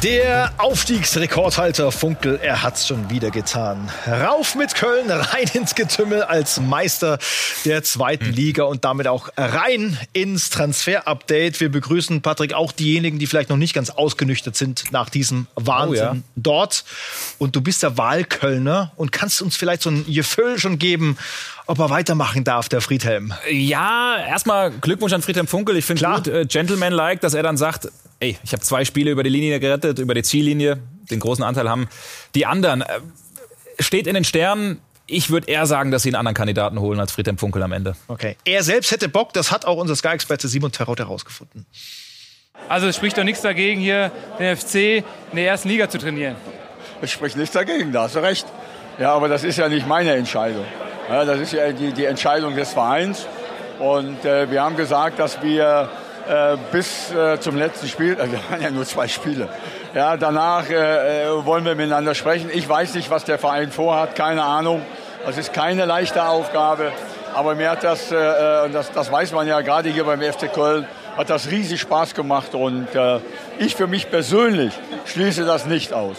Der Aufstiegsrekordhalter Funkel, er hat's schon wieder getan. Rauf mit Köln, rein ins Getümmel als Meister der zweiten Liga und damit auch rein ins Transfer-Update. Wir begrüßen, Patrick, auch diejenigen, die vielleicht noch nicht ganz ausgenüchtert sind nach diesem Wahnsinn dort. Und du bist der Wahlkölner und kannst uns vielleicht so ein Gefühl schon geben, ob er weitermachen darf, der Friedhelm. Ja, erstmal Glückwunsch an Friedhelm Funkel. Ich finde gut, gentleman-like, dass er dann sagt, ey, ich habe 2 Spiele über die Linie gerettet, über die Ziellinie. Den großen Anteil haben die anderen. Steht in den Sternen. Ich würde eher sagen, dass sie einen anderen Kandidaten holen als Friedhelm Funkel am Ende. Okay. Er selbst hätte Bock, das hat auch unser Sky-Experte Simon Terrott herausgefunden. Also es spricht doch nichts dagegen, hier den FC in der ersten Liga zu trainieren. Es spricht nichts dagegen, da hast du recht. Ja, aber das ist ja nicht meine Entscheidung. Ja, das ist ja die Entscheidung des Vereins. Und wir haben gesagt, dass wir bis zum letzten Spiel, wir waren ja nur 2 Spiele, ja, danach wollen wir miteinander sprechen. Ich weiß nicht, was der Verein vorhat, keine Ahnung. Das ist keine leichte Aufgabe. Aber mir hat das weiß man ja gerade hier beim FC Köln, hat das riesig Spaß gemacht. Und ich für mich persönlich schließe das nicht aus.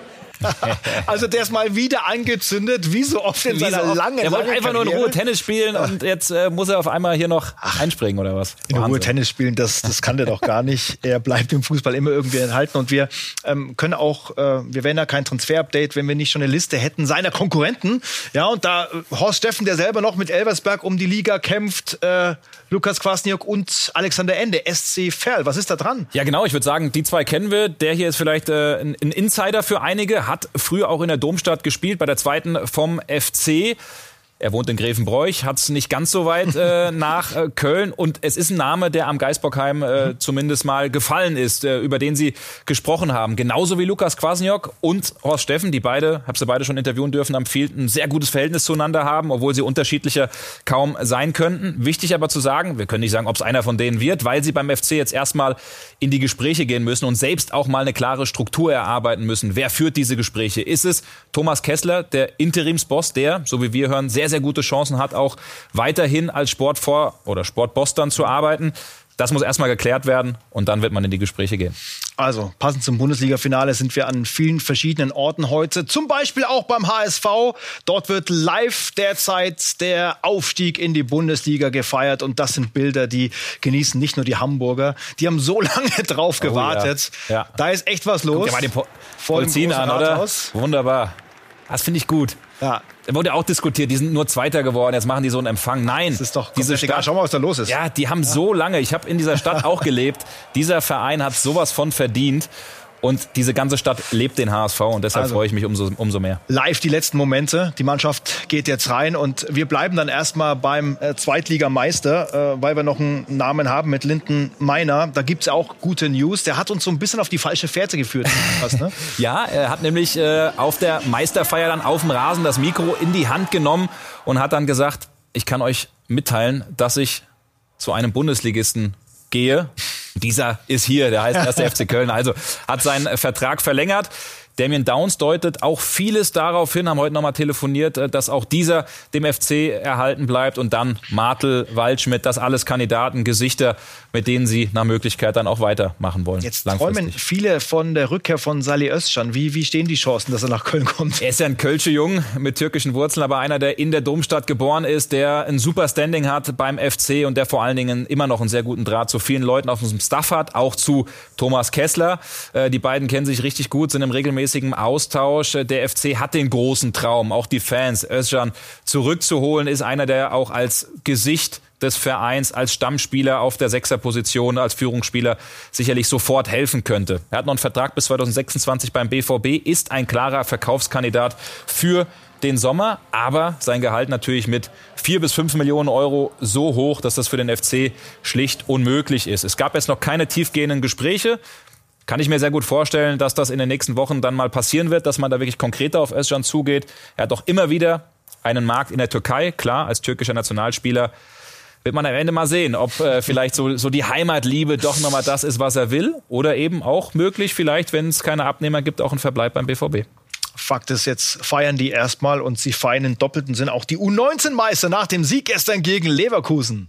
Also der ist mal wieder angezündet, wie so oft in seiner langen Er wollte einfach Karriere. nur in Ruhe Tennis spielen und jetzt muss er auf einmal hier noch einspringen oder was? In Ruhe Tennis spielen, das kann der doch gar nicht. Er bleibt im Fußball immer irgendwie enthalten und wir können auch, wir wären ja kein Transfer-Update, wenn wir nicht schon eine Liste hätten seiner Konkurrenten. Ja, und da Horst Steffen, der selber noch mit Elversberg um die Liga kämpft, Lukas Kwasniok und Alexander Ende, SC Verl. Was ist da dran? Ja genau, ich würde sagen, die 2 kennen wir. Der hier ist vielleicht ein Insider für einige, hat früher auch in der Domstadt gespielt, bei der zweiten vom FC. Er wohnt in Grevenbroich, hat es nicht ganz so weit nach Köln. Und es ist ein Name, der am Geisbockheim zumindest mal gefallen ist, über den Sie gesprochen haben. Genauso wie Lukas Kwasniok und Horst Steffen, die beide, habe sie beide schon interviewen dürfen, am Field ein sehr gutes Verhältnis zueinander haben, obwohl sie unterschiedlicher kaum sein könnten. Wichtig aber zu sagen, wir können nicht sagen, ob es einer von denen wird, weil sie beim FC jetzt erstmal in die Gespräche gehen müssen und selbst auch mal eine klare Struktur erarbeiten müssen. Wer führt diese Gespräche? Ist es Thomas Kessler, der Interimsboss, der, so wie wir hören, sehr gute Chancen hat, auch weiterhin als Sportboss dann zu arbeiten. Das muss erstmal geklärt werden und dann wird man in die Gespräche gehen. Also, passend zum Bundesliga-Finale sind wir an vielen verschiedenen Orten heute. Zum Beispiel auch beim HSV. Dort wird live derzeit der Aufstieg in die Bundesliga gefeiert. Und das sind Bilder, die genießen nicht nur die Hamburger. Die haben so lange drauf gewartet. Ja. Da ist echt was los. Guck dir mal den Polzin an, oder? Wunderbar. Das finde ich gut. Ja. Da wurde auch diskutiert, die sind nur Zweiter geworden, jetzt machen die so einen Empfang. Nein, das ist doch diese Stadt, egal. Schau mal, was da los ist. Ja, die haben so lange, ich habe in dieser Stadt auch gelebt, dieser Verein hat sowas von verdient. Und diese ganze Stadt lebt den HSV und deshalb freue ich mich umso mehr. Live die letzten Momente. Die Mannschaft geht jetzt rein und wir bleiben dann erstmal beim Zweitligameister, weil wir noch einen Namen haben mit Linden Meiner. Da gibt's auch gute News. Der hat uns so ein bisschen auf die falsche Fährte geführt. Was, ne? Ja, er hat nämlich auf der Meisterfeier dann auf dem Rasen das Mikro in die Hand genommen und hat dann gesagt, ich kann euch mitteilen, dass ich zu einem Bundesligisten gehe. Dieser ist hier, der heißt 1. FC Köln, also hat seinen Vertrag verlängert. Damien Downs deutet auch vieles darauf hin, haben heute nochmal telefoniert, dass auch dieser dem FC erhalten bleibt. Und dann Martel, Waldschmidt, das alles Kandidaten, Gesichter, mit denen sie nach Möglichkeit dann auch weitermachen wollen. Jetzt träumen viele von der Rückkehr von Salih Özcan. Wie stehen die Chancen, dass er nach Köln kommt? Er ist ja ein Kölsche Jung mit türkischen Wurzeln, aber einer, der in der Domstadt geboren ist, der ein super Standing hat beim FC und der vor allen Dingen immer noch einen sehr guten Draht zu vielen Leuten auf unserem Staff hat, auch zu Thomas Kessler. Die beiden kennen sich richtig gut, sind im regelmäßigen Austausch. Der FC hat den großen Traum, auch die Fans, Özcan zurückzuholen, ist einer, der auch als Gesicht des Vereins, als Stammspieler auf der Sechserposition, als Führungsspieler sicherlich sofort helfen könnte. Er hat noch einen Vertrag bis 2026 beim BVB, ist ein klarer Verkaufskandidat für den Sommer, aber sein Gehalt natürlich mit 4 bis 5 Millionen Euro so hoch, dass das für den FC schlicht unmöglich ist. Es gab jetzt noch keine tiefgehenden Gespräche. Kann ich mir sehr gut vorstellen, dass das in den nächsten Wochen dann mal passieren wird, dass man da wirklich konkreter auf Özcan zugeht. Er hat auch immer wieder einen Markt in der Türkei, klar, als türkischer Nationalspieler. Wird man am Ende mal sehen, ob vielleicht so die Heimatliebe doch nochmal das ist, was er will. Oder eben auch möglich, vielleicht, wenn es keine Abnehmer gibt, auch ein Verbleib beim BVB. Fakt ist, jetzt feiern die erstmal und sie feiern in doppelten Sinn auch die U19-Meister nach dem Sieg gestern gegen Leverkusen.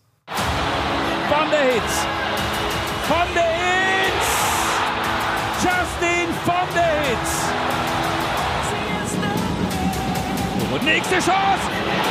Van der Hitz. Nächste Chance!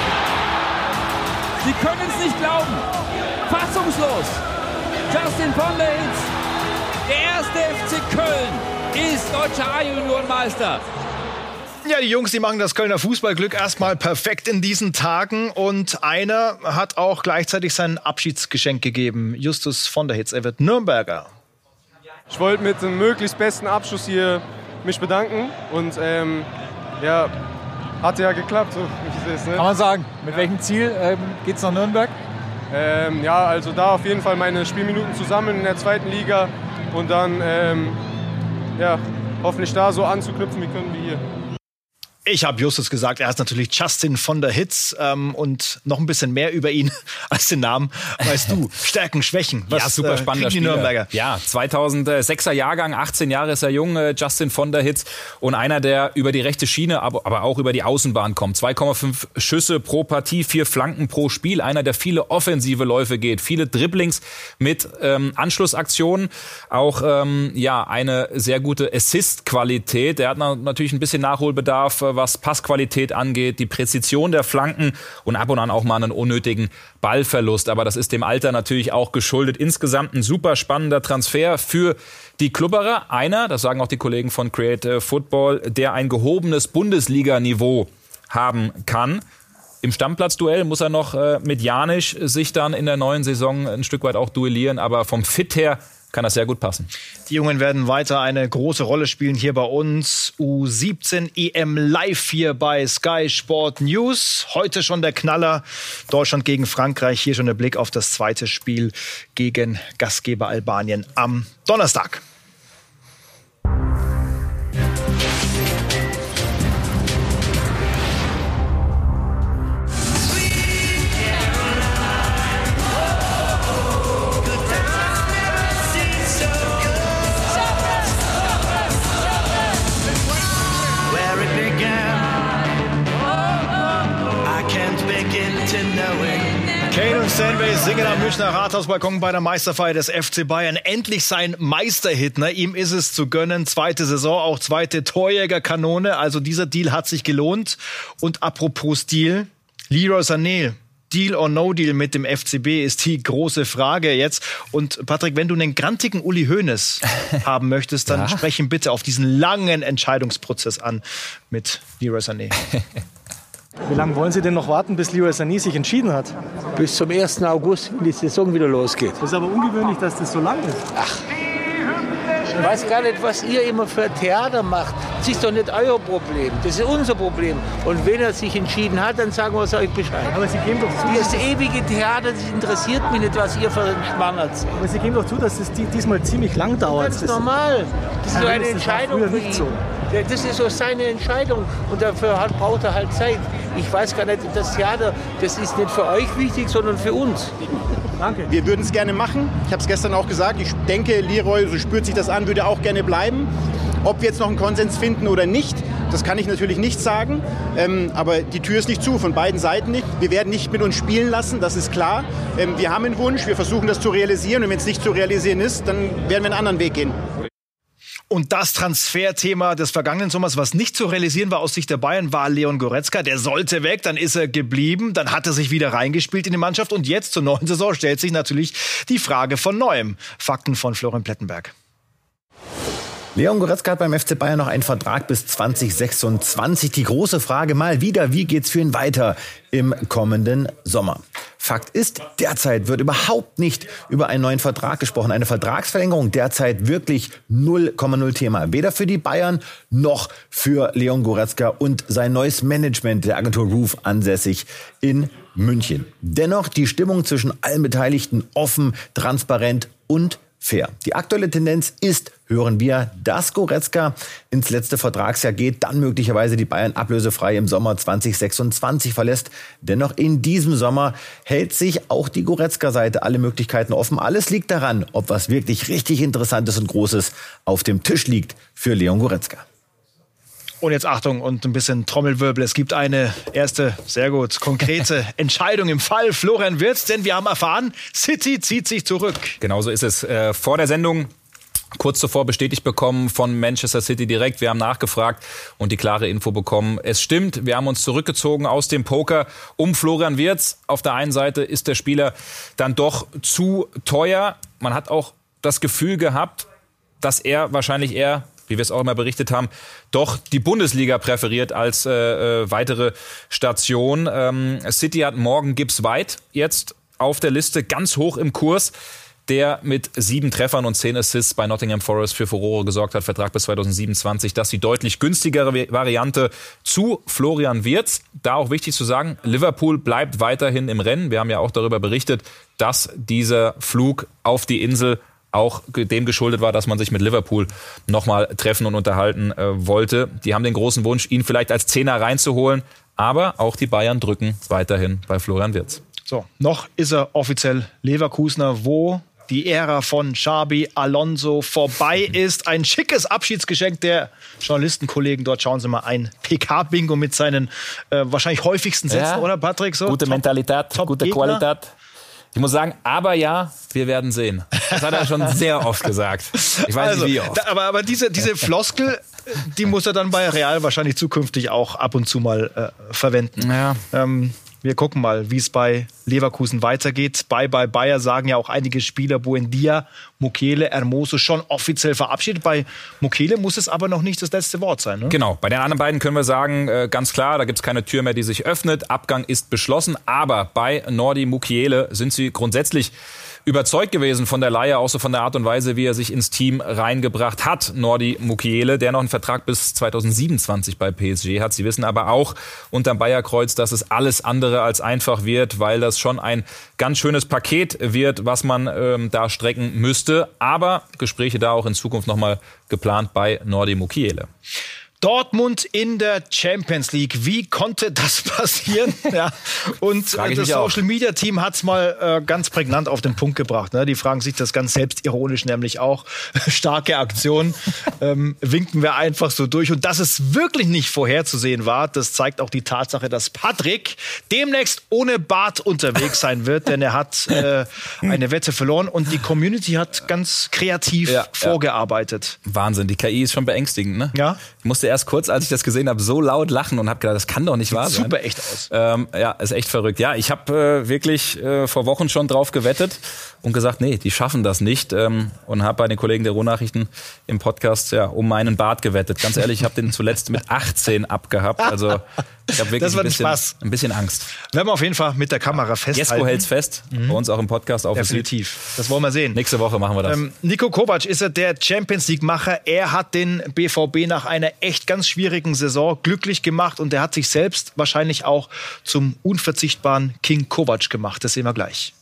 Sie können es nicht glauben. Fassungslos. Justin von der Hitz. Der erste FC Köln ist deutscher A-Juniorenmeister. Ja, die Jungs, die machen das Kölner Fußballglück erstmal perfekt in diesen Tagen. Und einer hat auch gleichzeitig sein Abschiedsgeschenk gegeben. Justus von der Hitz, er wird Nürnberger. Ich wollte mit dem möglichst besten Abschluss hier mich bedanken. Und ja, hat ja geklappt, so wie es ist. Ne? Kann man sagen, mit welchem Ziel geht's nach Nürnberg? Ja, also da auf jeden Fall meine Spielminuten zusammen in der zweiten Liga. Und dann ja, hoffentlich da so anzuknüpfen, wie können wir hier. Ich habe Justus gesagt, er ist natürlich Justin von der Hitz und noch ein bisschen mehr über ihn als den Namen. Weißt du, Stärken, Schwächen. Was, ja, super spannender die Nürnberger? Ja, 2006er Jahrgang, 18 Jahre ist er jung, Justin von der Hitz. Und einer, der über die rechte Schiene, aber auch über die Außenbahn kommt. 2,5 Schüsse pro Partie, 4 Flanken pro Spiel. Einer, der viele offensive Läufe geht, viele Dribblings mit Anschlussaktionen. Auch ja, eine sehr gute Assist-Qualität. Der hat natürlich ein bisschen Nachholbedarf, was Passqualität angeht, die Präzision der Flanken und ab und an auch mal einen unnötigen Ballverlust. Aber das ist dem Alter natürlich auch geschuldet. Insgesamt ein super spannender Transfer für die Klubberer. Einer, das sagen auch die Kollegen von Create Football, der ein gehobenes Bundesliga-Niveau haben kann. Im Stammplatz-Duell muss er noch mit Janisch sich dann in der neuen Saison ein Stück weit auch duellieren. Aber vom Fit her kann das sehr gut passen. Die Jungen werden weiter eine große Rolle spielen hier bei uns. U17 EM live hier bei Sky Sport News. Heute schon der Knaller. Deutschland gegen Frankreich. Hier schon der Blick auf das zweite Spiel gegen Gastgeber Albanien am Donnerstag. Kane und Stanway singen am Münchner Rathausbalkon bei der Meisterfeier des FC Bayern. Endlich sein Meisterhit. Ne? Ihm ist es zu gönnen. Zweite Saison, auch zweite Torjägerkanone. Also dieser Deal hat sich gelohnt. Und apropos Deal, Leroy Sané. Deal or no Deal mit dem FCB ist die große Frage jetzt. Und Patrick, wenn du einen grantigen Uli Hoeneß haben möchtest, dann sprech ihn bitte auf diesen langen Entscheidungsprozess an mit Leroy Sané. Wie lange wollen Sie denn noch warten, bis Leroy Sané sich entschieden hat? Bis zum 1. August, wenn die Saison wieder losgeht. Das ist aber ungewöhnlich, dass das so lang ist. Ach, ich weiß gar nicht, was ihr immer für Theater macht. Das ist doch nicht euer Problem, das ist unser Problem. Und wenn er sich entschieden hat, dann sagen wir es euch Bescheid. Aber Sie geben doch zu, das ewige Theater, das interessiert mich nicht, was ihr für einen Schmarrn erzählt. Aber Sie geben doch zu, dass es diesmal ziemlich lang dauert. Das ist normal. Das ist so eine Entscheidung für ihn. Das ist so seine Entscheidung und dafür braucht er halt Zeit. Ich weiß gar nicht, das Theater, das ist nicht für euch wichtig, sondern für uns. Danke. Wir würden es gerne machen. Ich habe es gestern auch gesagt. Ich denke, Leroy, so spürt sich das an, würde auch gerne bleiben. Ob wir jetzt noch einen Konsens finden oder nicht, das kann ich natürlich nicht sagen. Aber die Tür ist nicht zu, von beiden Seiten nicht. Wir werden nicht mit uns spielen lassen, das ist klar. Wir haben einen Wunsch, wir versuchen das zu realisieren. Und wenn es nicht zu realisieren ist, dann werden wir einen anderen Weg gehen. Und das Transferthema des vergangenen Sommers, was nicht zu realisieren war aus Sicht der Bayern, war Leon Goretzka. Der sollte weg, dann ist er geblieben, dann hat er sich wieder reingespielt in die Mannschaft. Und jetzt zur neuen Saison stellt sich natürlich die Frage von Neuem. Fakten von Florian Plettenberg. Leon Goretzka hat beim FC Bayern noch einen Vertrag bis 2026. Die große Frage mal wieder, wie geht's für ihn weiter im kommenden Sommer? Fakt ist, derzeit wird überhaupt nicht über einen neuen Vertrag gesprochen. Eine Vertragsverlängerung derzeit wirklich 0,0 Thema. Weder für die Bayern noch für Leon Goretzka und sein neues Management der Agentur Roof ansässig in München. Dennoch die Stimmung zwischen allen Beteiligten offen, transparent und fair. Die aktuelle Tendenz ist, hören wir, dass Goretzka ins letzte Vertragsjahr geht, dann möglicherweise die Bayern ablösefrei im Sommer 2026 verlässt. Dennoch in diesem Sommer hält sich auch die Goretzka-Seite alle Möglichkeiten offen. Alles liegt daran, ob was wirklich richtig Interessantes und Großes auf dem Tisch liegt für Leon Goretzka. Und jetzt Achtung und ein bisschen Trommelwirbel. Es gibt eine erste, sehr gut, konkrete Entscheidung im Fall Florian Wirtz. Denn wir haben erfahren, City zieht sich zurück. Genauso ist es. Vor der Sendung kurz zuvor bestätigt bekommen von Manchester City direkt. Wir haben nachgefragt und die klare Info bekommen. Es stimmt, wir haben uns zurückgezogen aus dem Poker um Florian Wirtz. Auf der einen Seite ist der Spieler dann doch zu teuer. Man hat auch das Gefühl gehabt, dass er wahrscheinlich eher, wie wir es auch immer berichtet haben, doch die Bundesliga präferiert als weitere Station. City hat morgen Gibbs White jetzt auf der Liste, ganz hoch im Kurs, der mit 7 Treffern und 10 Assists bei Nottingham Forest für Furore gesorgt hat, Vertrag bis 2027. Das ist die deutlich günstigere Variante zu Florian Wirtz. Da auch wichtig zu sagen, Liverpool bleibt weiterhin im Rennen. Wir haben ja auch darüber berichtet, dass dieser Flug auf die Insel auch dem geschuldet war, dass man sich mit Liverpool nochmal treffen und unterhalten wollte. Die haben den großen Wunsch, ihn vielleicht als Zehner reinzuholen. Aber auch die Bayern drücken weiterhin bei Florian Wirtz. So, noch ist er offiziell Leverkusener, wo die Ära von Xabi Alonso vorbei ist. Ein schickes Abschiedsgeschenk der Journalistenkollegen. Dort schauen Sie mal, ein PK-Bingo mit seinen wahrscheinlich häufigsten Sätzen, oder Patrick? So, gute Mentalität, gute Qualität. Ich muss sagen, aber ja, wir werden sehen. Das hat er schon sehr oft gesagt. Ich weiß nicht, wie oft. Aber diese Floskel, die muss er dann bei Real wahrscheinlich zukünftig auch ab und zu mal verwenden. Ja. Wir gucken mal, wie es bei Leverkusen weitergeht. Bei Bayer sagen ja auch einige Spieler, Buendia, Mukiele, Hermoso schon offiziell verabschiedet. Bei Mukiele muss es aber noch nicht das letzte Wort sein. Ne? Genau, bei den anderen beiden können wir sagen, ganz klar, da gibt es keine Tür mehr, die sich öffnet. Abgang ist beschlossen. Aber bei Nordi Mukiele sind sie grundsätzlich überzeugt gewesen von der Leihe, auch so von der Art und Weise, wie er sich ins Team reingebracht hat. Nordi Mukiele, der noch einen Vertrag bis 2027 bei PSG hat. Sie wissen aber auch unterm Bayerkreuz, dass es alles andere als einfach wird, weil das schon ein ganz schönes Paket wird, was man da strecken müsste. Aber Gespräche da auch in Zukunft nochmal geplant bei Nordi Mukiele. Dortmund in der Champions League. Wie konnte das passieren? Ja. Und das Social-Media-Team hat es mal ganz prägnant auf den Punkt gebracht. Ne? Die fragen sich das ganz selbstironisch nämlich auch. Starke Aktion. Winken wir einfach so durch. Und dass es wirklich nicht vorherzusehen war, das zeigt auch die Tatsache, dass Patrick demnächst ohne Bart unterwegs sein wird. Denn er hat eine Wette verloren und die Community hat ganz kreativ vorgearbeitet. Wahnsinn, die KI ist schon beängstigend. Ne? Ja. Ich musste erst kurz, als ich das gesehen habe, so laut lachen und habe gedacht, das kann doch nicht wahr sein. Super echt aus. Ja, ist echt verrückt. Ja, ich habe wirklich vor Wochen schon drauf gewettet und gesagt, nee, die schaffen das nicht. Und habe bei den Kollegen der Ruhrnachrichten im Podcast um meinen Bart gewettet. Ganz ehrlich, ich habe den zuletzt mit 18 abgehabt. Also ich habe wirklich ein bisschen Angst. Werden wir auf jeden Fall mit der Kamera festhalten. Jesko hält's fest, bei uns auch im Podcast. Definitiv. Das wollen wir sehen. Nächste Woche machen wir das. Niko Kovac ist der Champions-League-Macher. Er hat den BVB nach einer echt ganz schwierigen Saison glücklich gemacht und er hat sich selbst wahrscheinlich auch zum unverzichtbaren King Kovac gemacht. Das sehen wir gleich.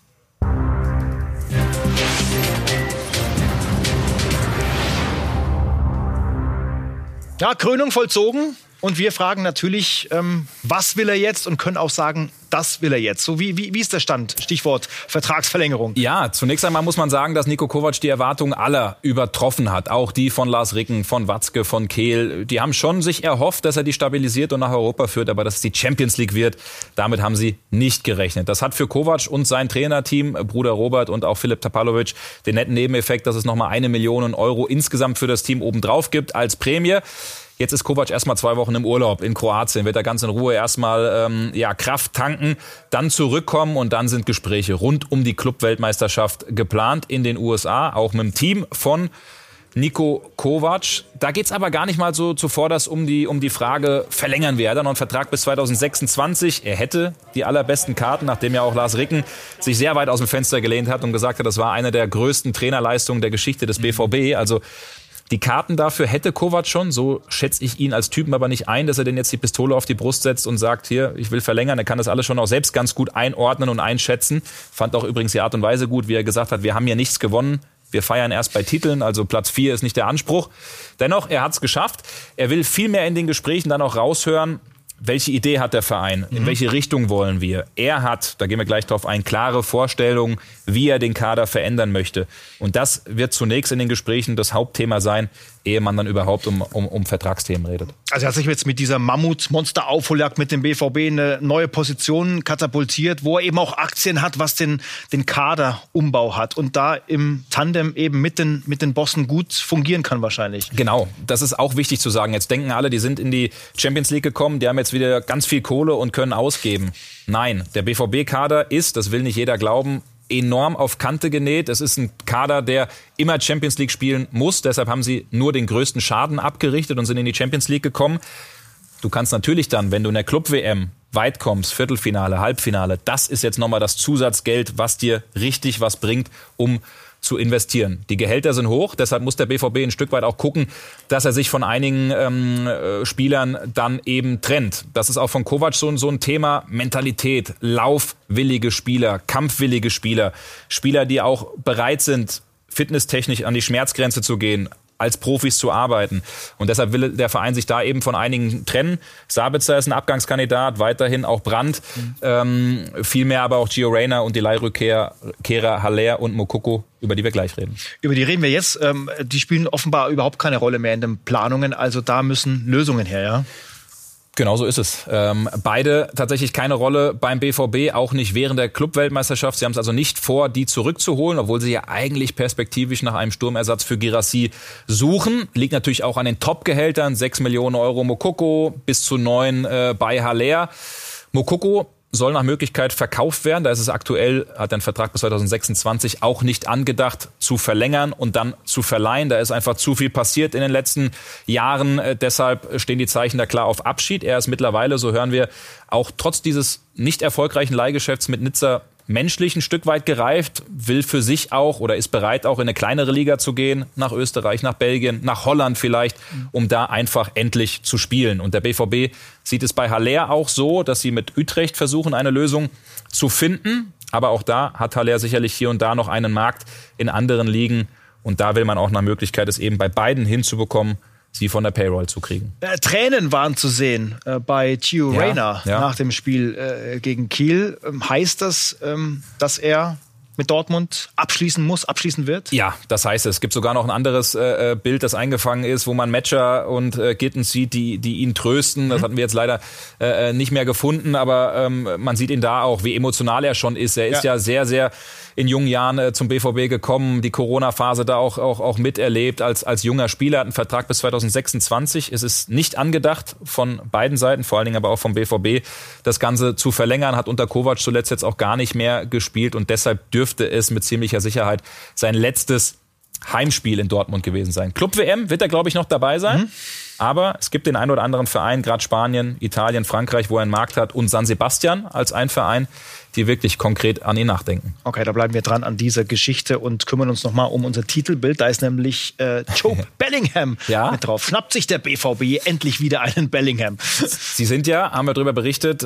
Ja, Krönung vollzogen. Und wir fragen natürlich, was will er jetzt? Und können auch sagen, das will er jetzt. So, wie ist der Stand? Stichwort Vertragsverlängerung. Ja, zunächst einmal muss man sagen, dass Niko Kovac die Erwartungen aller übertroffen hat. Auch die von Lars Ricken, von Watzke, von Kehl. Die haben schon sich erhofft, dass er die stabilisiert und nach Europa führt. Aber dass es die Champions League wird, damit haben sie nicht gerechnet. Das hat für Kovac und sein Trainerteam, Bruder Robert und auch Filip Tapalovic, den netten Nebeneffekt, dass es nochmal 1 Million Euro insgesamt für das Team obendrauf gibt als Prämie. Jetzt ist Kovac erstmal 2 Wochen im Urlaub in Kroatien, wird er ganz in Ruhe erstmal Kraft tanken, dann zurückkommen und dann sind Gespräche rund um die Club-Weltmeisterschaft geplant in den USA, auch mit dem Team von Niko Kovac. Da geht's aber gar nicht mal so zuvorderst um die Frage, verlängern wir? Er hat noch einen Vertrag bis 2026. Er hätte die allerbesten Karten, nachdem ja auch Lars Ricken sich sehr weit aus dem Fenster gelehnt hat und gesagt hat, das war eine der größten Trainerleistungen der Geschichte des BVB. Also die Karten dafür hätte Kovac schon, so schätze ich ihn als Typen aber nicht ein, dass er denn jetzt die Pistole auf die Brust setzt und sagt, hier, ich will verlängern. Er kann das alles schon auch selbst ganz gut einordnen und einschätzen. Fand auch übrigens die Art und Weise gut, wie er gesagt hat, wir haben hier nichts gewonnen. Wir feiern erst bei Titeln, also Platz 4 ist nicht der Anspruch. Dennoch, er hat es geschafft. Er will viel mehr in den Gesprächen dann auch raushören, welche Idee hat der Verein? In welche Richtung wollen wir? Er hat, da gehen wir gleich drauf ein, klare Vorstellungen, wie er den Kader verändern möchte. Und das wird zunächst in den Gesprächen das Hauptthema sein, ehe man dann überhaupt um Vertragsthemen redet. Also er hat sich jetzt mit dieser Mammut-Monster-Aufholjagd mit dem BVB eine neue Position katapultiert, wo er eben auch Aktien hat, was den Kaderumbau hat und da im Tandem eben mit den Bossen gut fungieren kann wahrscheinlich. Genau, das ist auch wichtig zu sagen. Jetzt denken alle, die sind in die Champions League gekommen, die haben jetzt wieder ganz viel Kohle und können ausgeben. Nein, der BVB-Kader ist, das will nicht jeder glauben, enorm auf Kante genäht. Es ist ein Kader, der immer Champions League spielen muss. Deshalb haben sie nur den größten Schaden abgerichtet und sind in die Champions League gekommen. Du kannst natürlich dann, wenn du in der Club-WM weit kommst, Viertelfinale, Halbfinale, das ist jetzt nochmal das Zusatzgeld, was dir richtig was bringt, um zu investieren. Die Gehälter sind hoch, deshalb muss der BVB ein Stück weit auch gucken, dass er sich von einigen Spielern dann eben trennt. Das ist auch von Kovac so ein Thema. Mentalität, laufwillige Spieler, kampfwillige Spieler, Spieler, die auch bereit sind, fitnesstechnisch an die Schmerzgrenze zu gehen, als Profis zu arbeiten. Und deshalb will der Verein sich da eben von einigen trennen. Sabitzer ist ein Abgangskandidat, weiterhin auch Brandt, vielmehr aber auch Gio Reyna und die Leihrückkehrer Haller und Moukoko, über die wir gleich reden. Über die reden wir jetzt. Die spielen offenbar überhaupt keine Rolle mehr in den Planungen, also da müssen Lösungen her, ja? Genau so ist es. Beide tatsächlich keine Rolle beim BVB, auch nicht während der Clubweltmeisterschaft. Sie haben es also nicht vor, die zurückzuholen, obwohl sie ja eigentlich perspektivisch nach einem Sturmersatz für Guirassy suchen. Liegt natürlich auch an den Top-Gehältern, 6 Millionen Euro Moukoko, bis zu 9 bei Haller. Moukoko soll nach Möglichkeit verkauft werden. Da ist es aktuell, hat ein Vertrag bis 2026 auch nicht angedacht zu verlängern und dann zu verleihen. Da ist einfach zu viel passiert in den letzten Jahren. Deshalb stehen die Zeichen da klar auf Abschied. Er ist mittlerweile, so hören wir, auch trotz dieses nicht erfolgreichen Leihgeschäfts mit Nizza menschlich ein Stück weit gereift, will für sich auch oder ist bereit auch in eine kleinere Liga zu gehen, nach Österreich, nach Belgien, nach Holland vielleicht, um da einfach endlich zu spielen. Und der BVB sieht es bei Haller auch so, dass sie mit Utrecht versuchen, eine Lösung zu finden. Aber auch da hat Haller sicherlich hier und da noch einen Markt in anderen Ligen. Und da will man auch nach Möglichkeit, es eben bei beiden hinzubekommen, sie von der Payroll zu kriegen. Tränen waren zu sehen bei Gio Reyna nach dem Spiel gegen Kiel. Heißt das, dass er mit Dortmund abschließen wird? Ja, das heißt es. Es gibt sogar noch ein anderes Bild, das eingefangen ist, wo man Metscher und Gittens sieht, die ihn trösten. Das hatten wir jetzt leider nicht mehr gefunden, aber man sieht ihn da auch, wie emotional er schon ist. Er ist ja sehr, sehr in jungen Jahren zum BVB gekommen, die Corona-Phase da auch miterlebt als junger Spieler, hat einen Vertrag bis 2026. Es ist nicht angedacht von beiden Seiten, vor allen Dingen aber auch vom BVB, das Ganze zu verlängern, hat unter Kovac zuletzt jetzt auch gar nicht mehr gespielt und deshalb dürfte es mit ziemlicher Sicherheit sein letztes Heimspiel in Dortmund gewesen sein. Club-WM wird er, glaube ich, noch dabei sein. Aber es gibt den einen oder anderen Verein, gerade Spanien, Italien, Frankreich, wo er einen Markt hat und San Sebastian als ein Verein, die wirklich konkret an ihn nachdenken. Okay, da bleiben wir dran an dieser Geschichte und kümmern uns nochmal um unser Titelbild. Da ist nämlich Jobe Bellingham mit drauf. Schnappt sich der BVB endlich wieder einen Bellingham? Sie sind ja, haben wir darüber berichtet,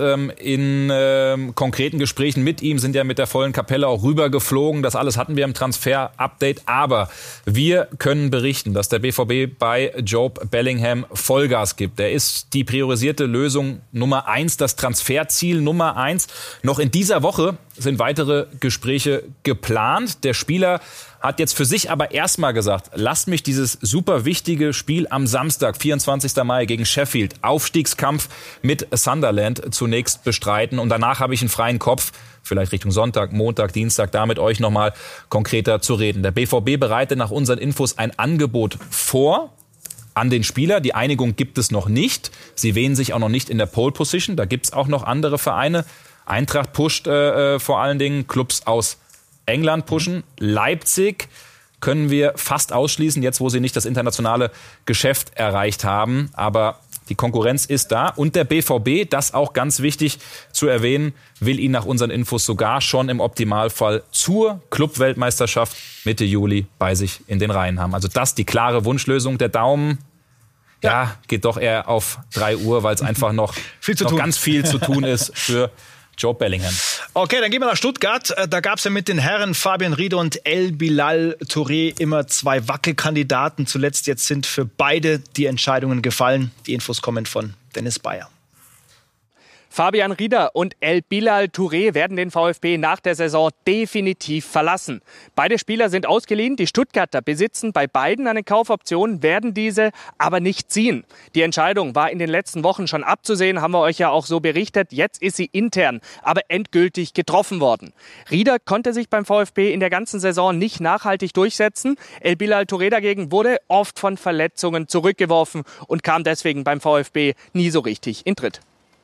in konkreten Gesprächen mit ihm, sind ja mit der vollen Kapelle auch rübergeflogen. Das alles hatten wir im Transfer-Update. Aber wir können berichten, dass der BVB bei Jobe Bellingham Vollgas gibt. Er ist die priorisierte Lösung Nummer 1, das Transferziel Nummer 1. Noch in dieser Woche sind weitere Gespräche geplant. Der Spieler hat jetzt für sich aber erstmal gesagt, lasst mich dieses super wichtige Spiel am Samstag, 24. Mai gegen Sheffield, Aufstiegskampf mit Sunderland zunächst bestreiten und danach habe ich einen freien Kopf, vielleicht Richtung Sonntag, Montag, Dienstag, da mit euch nochmal konkreter zu reden. Der BVB bereitet nach unseren Infos ein Angebot vor an den Spieler. Die Einigung gibt es noch nicht. Sie wähnen sich auch noch nicht in der Pole Position. Da gibt es auch noch andere Vereine. Eintracht pusht vor allen Dingen, Clubs aus England pushen. Leipzig können wir fast ausschließen, jetzt wo sie nicht das internationale Geschäft erreicht haben. Aber die Konkurrenz ist da. Und der BVB, das auch ganz wichtig zu erwähnen, will ihn nach unseren Infos sogar schon im Optimalfall zur Clubweltmeisterschaft Mitte Juli bei sich in den Reihen haben. Also das die klare Wunschlösung. Der Daumen geht doch eher auf 3 Uhr, weil es einfach noch ganz viel zu tun ist für Jobe Bellingham. Okay, dann gehen wir nach Stuttgart. Da gab es ja mit den Herren Fabian Rieder und El Bilal Touré immer 2 Wackelkandidaten. Zuletzt jetzt sind für beide die Entscheidungen gefallen. Die Infos kommen von Dennis Bayer. Fabian Rieder und El Bilal Touré werden den VfB nach der Saison definitiv verlassen. Beide Spieler sind ausgeliehen. Die Stuttgarter besitzen bei beiden eine Kaufoption, werden diese aber nicht ziehen. Die Entscheidung war in den letzten Wochen schon abzusehen, haben wir euch ja auch so berichtet. Jetzt ist sie intern, aber endgültig getroffen worden. Rieder konnte sich beim VfB in der ganzen Saison nicht nachhaltig durchsetzen. El Bilal Touré dagegen wurde oft von Verletzungen zurückgeworfen und kam deswegen beim VfB nie so richtig in Tritt.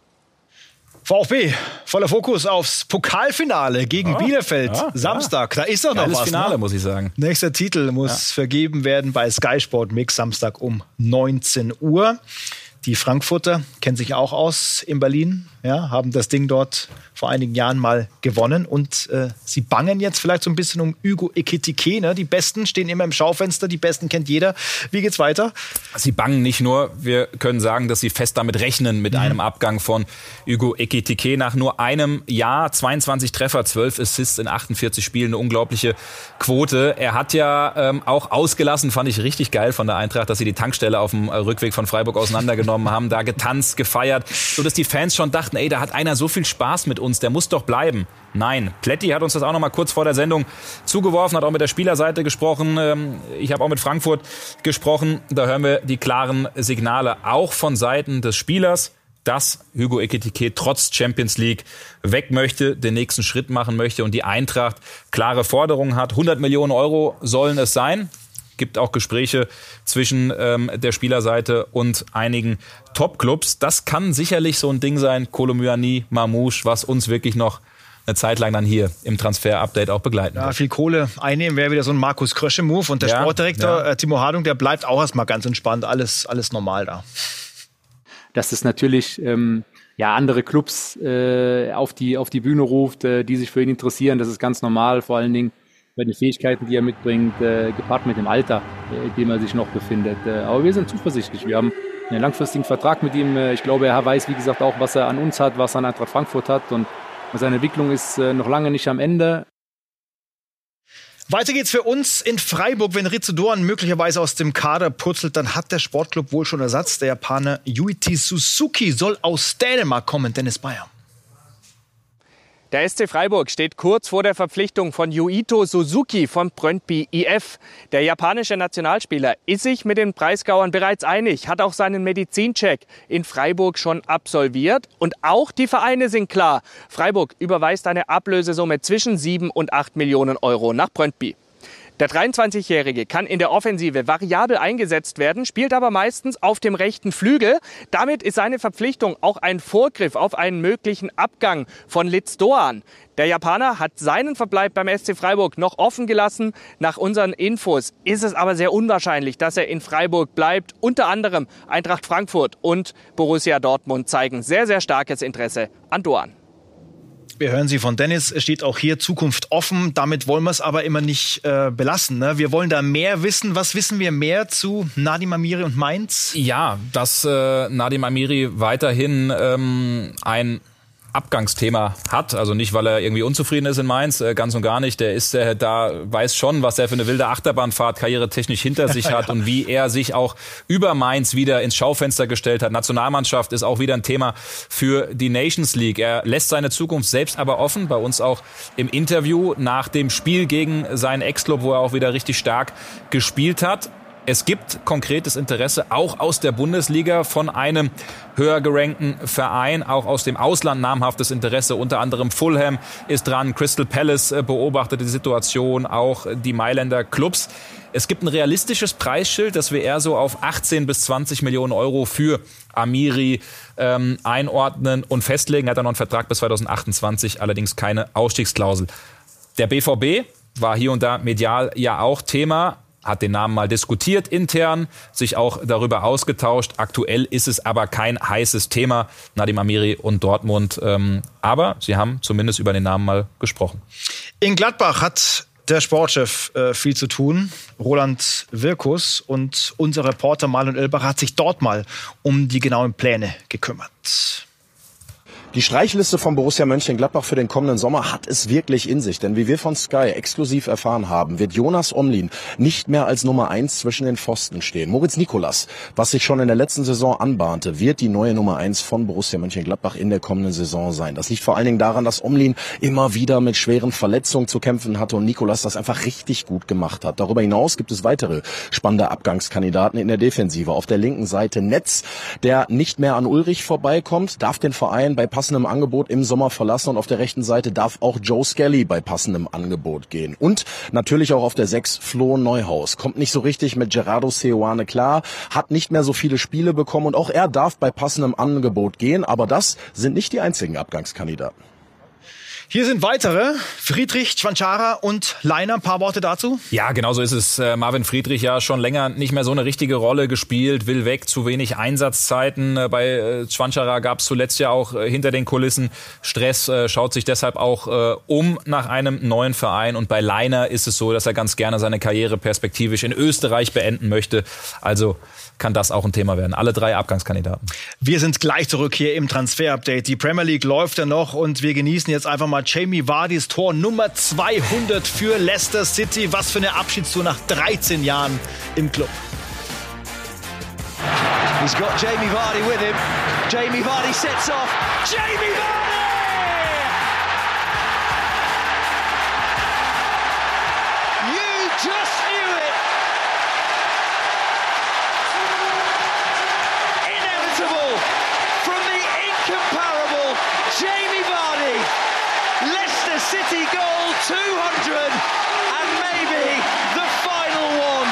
VfB, voller Fokus aufs Pokalfinale gegen Bielefeld. Samstag, da ist doch noch was. Finale, muss ich sagen. Nächster Titel muss vergeben werden bei Sky Sport Mix, Samstag um 19 Uhr. Die Frankfurter kennen sich auch aus in Berlin, haben das Ding dort vor einigen Jahren mal gewonnen. Und sie bangen jetzt vielleicht so ein bisschen um Hugo Ekitike. Ne? Die Besten stehen immer im Schaufenster, die Besten kennt jeder. Wie geht's weiter? Sie bangen nicht nur, wir können sagen, dass sie fest damit rechnen mit einem Abgang von Hugo Ekitike. Nach nur einem Jahr, 22 Treffer, 12 Assists in 48 Spielen, eine unglaubliche Quote. Er hat ja auch ausgelassen, fand ich richtig geil von der Eintracht, dass sie die Tankstelle auf dem Rückweg von Freiburg auseinandergenommen haben, da getanzt, gefeiert, so dass die Fans schon dachten, ey, da hat einer so viel Spaß mit uns, der muss doch bleiben. Nein, Pletti hat uns das auch noch mal kurz vor der Sendung zugeworfen, hat auch mit der Spielerseite gesprochen. Ich habe auch mit Frankfurt gesprochen. Da hören wir die klaren Signale auch von Seiten des Spielers, dass Hugo Ekitike trotz Champions League weg möchte, den nächsten Schritt machen möchte und die Eintracht klare Forderungen hat. 100 Millionen Euro sollen es sein. Gibt auch Gespräche zwischen der Spielerseite und einigen Top-Clubs. Das kann sicherlich so ein Ding sein, Kolo Muani, Mamouche, was uns wirklich noch eine Zeit lang dann hier im Transfer-Update auch begleiten wird. Viel Kohle einnehmen wäre wieder so ein Markus Krösche-Move. Und der Sportdirektor Timo Hardung, der bleibt auch erstmal ganz entspannt. Alles normal da. Dass es natürlich andere Clubs auf die Bühne ruft, die sich für ihn interessieren. Das ist ganz normal, vor allen Dingen bei den Fähigkeiten, die er mitbringt, gepaart mit dem Alter, in dem er sich noch befindet. Aber wir sind zuversichtlich. Wir haben einen langfristigen Vertrag mit ihm. Ich glaube, er weiß, wie gesagt, auch, was er an uns hat, was er an Eintracht Frankfurt hat. Und seine Entwicklung ist noch lange nicht am Ende. Weiter geht's für uns in Freiburg. Wenn Ritsu Doan möglicherweise aus dem Kader purzelt, dann hat der Sportclub wohl schon Ersatz. Der Japaner Yuichi Suzuki soll aus Dänemark kommen. Dennis Bayer. Der SC Freiburg steht kurz vor der Verpflichtung von Yuito Suzuki von Brøndby IF. Der japanische Nationalspieler ist sich mit den Breisgauern bereits einig, hat auch seinen Medizincheck in Freiburg schon absolviert. Und auch die Vereine sind klar. Freiburg überweist eine Ablösesumme zwischen 7 und 8 Millionen Euro nach Brøndby. Der 23-Jährige kann in der Offensive variabel eingesetzt werden, spielt aber meistens auf dem rechten Flügel. Damit ist seine Verpflichtung auch ein Vorgriff auf einen möglichen Abgang von Ritsu Doan. Der Japaner hat seinen Verbleib beim SC Freiburg noch offen gelassen. Nach unseren Infos ist es aber sehr unwahrscheinlich, dass er in Freiburg bleibt. Unter anderem Eintracht Frankfurt und Borussia Dortmund zeigen sehr, sehr starkes Interesse an Doan. Wir hören Sie von Dennis, es steht auch hier Zukunft offen. Damit wollen wir es aber immer nicht belassen. Ne? Wir wollen da mehr wissen. Was wissen wir mehr zu Nadim Amiri und Mainz? Ja, dass Nadim Amiri weiterhin ein Abgangsthema hat. Also nicht, weil er irgendwie unzufrieden ist in Mainz, ganz und gar nicht. Der ist da, weiß schon, was er für eine wilde Achterbahnfahrt karrieretechnisch hinter sich hat und wie er sich auch über Mainz wieder ins Schaufenster gestellt hat. Nationalmannschaft ist auch wieder ein Thema für die Nations League. Er lässt seine Zukunft selbst aber offen. Bei uns auch im Interview nach dem Spiel gegen seinen Ex-Club, wo er auch wieder richtig stark gespielt hat. Es gibt konkretes Interesse, auch aus der Bundesliga, von einem höher gerankten Verein, auch aus dem Ausland namhaftes Interesse. Unter anderem Fulham ist dran, Crystal Palace beobachtet die Situation, auch die Mailänder Clubs. Es gibt ein realistisches Preisschild, das wir eher so auf 18 bis 20 Millionen Euro für Amiri einordnen und festlegen. Er hat dann noch einen Vertrag bis 2028, allerdings keine Ausstiegsklausel. Der BVB war hier und da medial ja auch Thema, hat den Namen mal diskutiert intern, sich auch darüber ausgetauscht. Aktuell ist es aber kein heißes Thema, Nadim Amiri und Dortmund. Aber sie haben zumindest über den Namen mal gesprochen. In Gladbach hat der Sportchef viel zu tun, Roland Wirkus. Und unser Reporter Marlon Oelbacher hat sich dort mal um die genauen Pläne gekümmert. Die Streichliste von Borussia Mönchengladbach für den kommenden Sommer hat es wirklich in sich. Denn wie wir von Sky exklusiv erfahren haben, wird Jonas Omlin nicht mehr als Nummer 1 zwischen den Pfosten stehen. Moritz Nicolas, was sich schon in der letzten Saison anbahnte, wird die neue Nummer 1 von Borussia Mönchengladbach in der kommenden Saison sein. Das liegt vor allen Dingen daran, dass Omlin immer wieder mit schweren Verletzungen zu kämpfen hatte und Nicolas das einfach richtig gut gemacht hat. Darüber hinaus gibt es weitere spannende Abgangskandidaten in der Defensive. Auf der linken Seite Netz, der nicht mehr an Ulrich vorbeikommt, darf den Verein bei passendem Angebot im Sommer verlassen, und auf der rechten Seite darf auch Joe Skelly bei passendem Angebot gehen. Und natürlich auch auf der 6 Flo Neuhaus. Kommt nicht so richtig mit Gerardo Seoane klar, hat nicht mehr so viele Spiele bekommen und auch er darf bei passendem Angebot gehen, aber das sind nicht die einzigen Abgangskandidaten. Hier sind weitere. Friedrich, Schwanchara und Leiner. Ein paar Worte dazu? Ja, genau so ist es. Marvin Friedrich ja schon länger nicht mehr so eine richtige Rolle gespielt, will weg, zu wenig Einsatzzeiten. Bei Schwanchara gab es zuletzt ja auch hinter den Kulissen Stress, schaut sich deshalb auch um nach einem neuen Verein. Und bei Leiner ist es so, dass er ganz gerne seine Karriere perspektivisch in Österreich beenden möchte. Also kann das auch ein Thema werden. Alle 3 Abgangskandidaten. Wir sind gleich zurück hier im Transfer-Update. Die Premier League läuft ja noch und wir genießen jetzt einfach mal Jamie Vardys Tor Nummer 200 für Leicester City. Was für eine Abschiedstour nach 13 Jahren im Club. He's got Jamie Vardy with him. Jamie Vardy sets off. Jamie Vardy! You just knew it! Inevitable from the incomparable Jamie Vardy. Leicester City goal 200 and maybe the final one.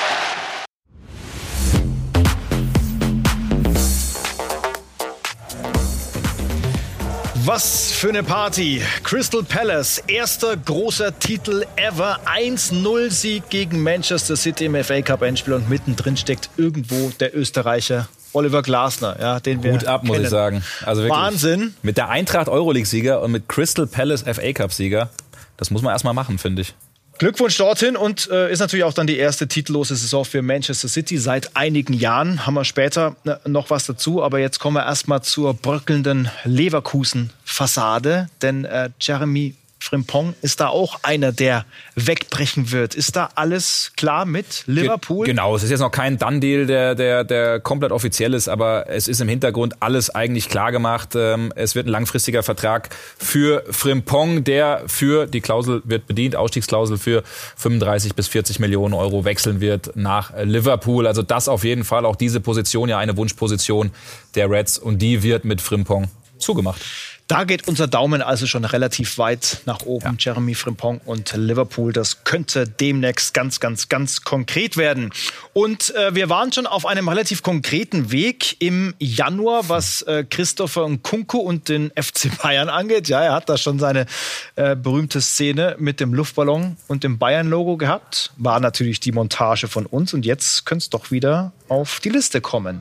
Was für eine Party. Crystal Palace, erster großer Titel ever. 1-0-Sieg gegen Manchester City im FA Cup Endspiel und mittendrin steckt irgendwo der Österreicher Oliver Glasner, ja, den wir Hut ab, muss ich sagen. Also wirklich, Wahnsinn. Mit der Eintracht Euroleague-Sieger und mit Crystal Palace FA Cup-Sieger, das muss man erstmal machen, finde ich. Glückwunsch dorthin und ist natürlich auch dann die erste titellose Saison für Manchester City seit einigen Jahren. Haben wir später noch was dazu, aber jetzt kommen wir erstmal zur bröckelnden Leverkusen-Fassade, denn Jeremy Frimpong ist da auch einer, der wegbrechen wird. Ist da alles klar mit Liverpool? Genau, es ist jetzt noch kein Done-Deal, der komplett offiziell ist, aber es ist im Hintergrund alles eigentlich klar gemacht. Es wird ein langfristiger Vertrag für Frimpong, der für, die Klausel wird bedient, Ausstiegsklausel für 35 bis 40 Millionen Euro wechseln wird nach Liverpool. Also das auf jeden Fall, auch diese Position, ja eine Wunschposition der Reds, und die wird mit Frimpong zugemacht. Da geht unser Daumen also schon relativ weit nach oben. Ja. Jeremy Frimpong und Liverpool, das könnte demnächst ganz, ganz, ganz konkret werden. Und wir waren schon auf einem relativ konkreten Weg im Januar, was Christopher Nkunku und den FC Bayern angeht. Ja, er hat da schon seine berühmte Szene mit dem Luftballon und dem Bayern-Logo gehabt. War natürlich die Montage von uns und jetzt könnte es doch wieder auf die Liste kommen.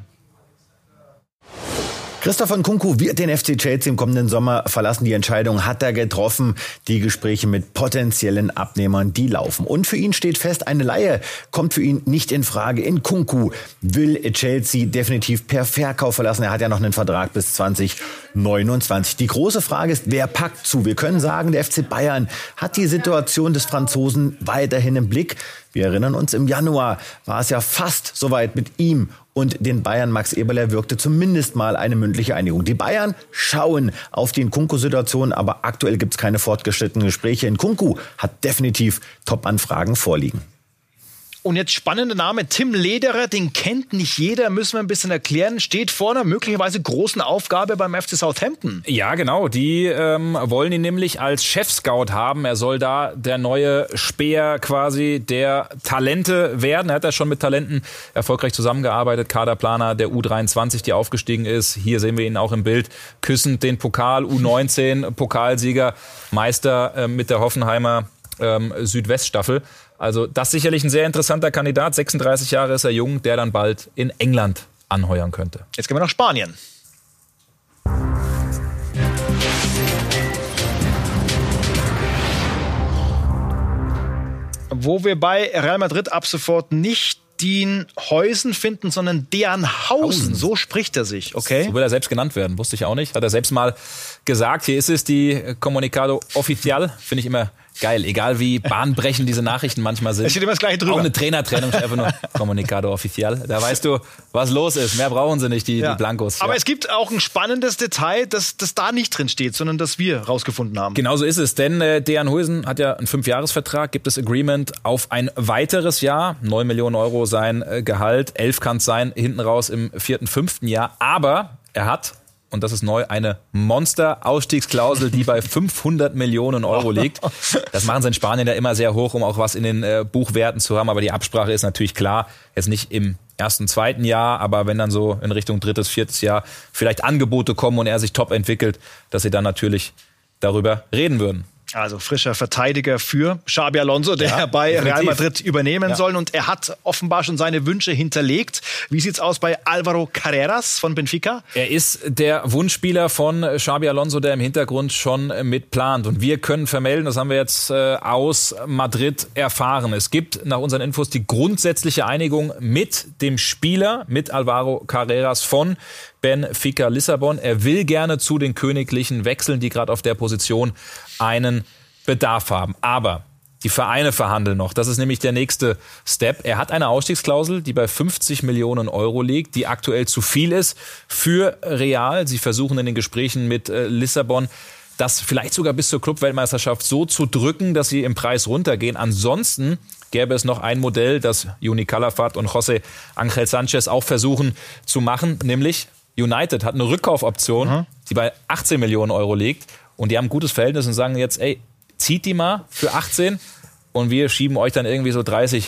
Christopher Nkunku wird den FC Chelsea im kommenden Sommer verlassen. Die Entscheidung hat er getroffen. Die Gespräche mit potenziellen Abnehmern, die laufen. Und für ihn steht fest, eine Leihe kommt für ihn nicht in Frage. Nkunku will Chelsea definitiv per Verkauf verlassen. Er hat ja noch einen Vertrag bis 2029. Die große Frage ist, wer packt zu? Wir können sagen, der FC Bayern hat die Situation des Franzosen weiterhin im Blick. Wir erinnern uns, im Januar war es ja fast soweit mit ihm und den Bayern. Max Eberl wirkte zumindest mal eine mündliche Einigung. Die Bayern schauen auf die Nkunku-Situation, aber aktuell gibt es keine fortgeschrittenen Gespräche. Nkunku hat definitiv Top-Anfragen vorliegen. Und jetzt spannender Name, Tim Lederer, den kennt nicht jeder, müssen wir ein bisschen erklären, steht vor einer möglicherweise großen Aufgabe beim FC Southampton. Ja, genau, die wollen ihn nämlich als Chef-Scout haben. Er soll da der neue Speer quasi der Talente werden. Er hat ja schon mit Talenten erfolgreich zusammengearbeitet, Kaderplaner der U23, die aufgestiegen ist. Hier sehen wir ihn auch im Bild, küssend den Pokal, U19, Pokalsieger, Meister mit der Hoffenheimer Südweststaffel. Also das ist sicherlich ein sehr interessanter Kandidat. 36 Jahre ist er jung, der dann bald in England anheuern könnte. Jetzt gehen wir nach Spanien. Wo wir bei Real Madrid ab sofort nicht Dienhäusen finden, sondern Dernhausen. So spricht er sich, okay? So will er selbst genannt werden, wusste ich auch nicht. Hat er selbst mal gesagt. Hier ist es die Comunicado Oficial. Finde ich immer geil. Egal wie bahnbrechend diese Nachrichten manchmal sind. Es steht immer das Gleiche drüber. Auch eine Trainertrennung, einfach nur Comunicado Oficial. Da weißt du, was los ist. Mehr brauchen sie nicht, die Blancos. Aber es gibt auch ein spannendes Detail, das da nicht drin steht, sondern das wir rausgefunden haben. Genau so ist es, denn Dernhausen hat ja einen 5-Jahres-Vertrag, gibt es Agreement auf ein weiteres Jahr. 9 Millionen Euro sein Gehalt, 11 kann es sein, hinten raus im 4., 5. Jahr. Aber er hat, und das ist neu, eine Monster-Ausstiegsklausel, die bei 500 Millionen Euro liegt. Das machen sie in Spanien ja immer sehr hoch, um auch was in den Buchwerten zu haben. Aber die Absprache ist natürlich klar, jetzt nicht im 1., 2. Jahr, aber wenn dann so in Richtung 3., 4. Jahr vielleicht Angebote kommen und er sich top entwickelt, dass sie dann natürlich darüber reden würden. Also frischer Verteidiger für Xabi Alonso, der bei Real Madrid übernehmen soll. Und er hat offenbar schon seine Wünsche hinterlegt. Wie sieht's aus bei Álvaro Carreras von Benfica? Er ist der Wunschspieler von Xabi Alonso, der im Hintergrund schon mitplant. Und wir können vermelden, das haben wir jetzt aus Madrid erfahren. Es gibt nach unseren Infos die grundsätzliche Einigung mit dem Spieler, mit Álvaro Carreras von Benfica Lissabon. Er will gerne zu den Königlichen wechseln, die gerade auf der Position einen Bedarf haben. Aber die Vereine verhandeln noch. Das ist nämlich der nächste Step. Er hat eine Ausstiegsklausel, die bei 50 Millionen Euro liegt, die aktuell zu viel ist für Real. Sie versuchen in den Gesprächen mit Lissabon, das vielleicht sogar bis zur Clubweltmeisterschaft so zu drücken, dass sie im Preis runtergehen. Ansonsten gäbe es noch ein Modell, das Juni Calafat und José Ángel Sánchez auch versuchen zu machen, nämlich United hat eine Rückkaufoption, die bei 18 Millionen Euro liegt. Und die haben ein gutes Verhältnis und sagen jetzt, ey, zieht die mal für 18 und wir schieben euch dann irgendwie so 30,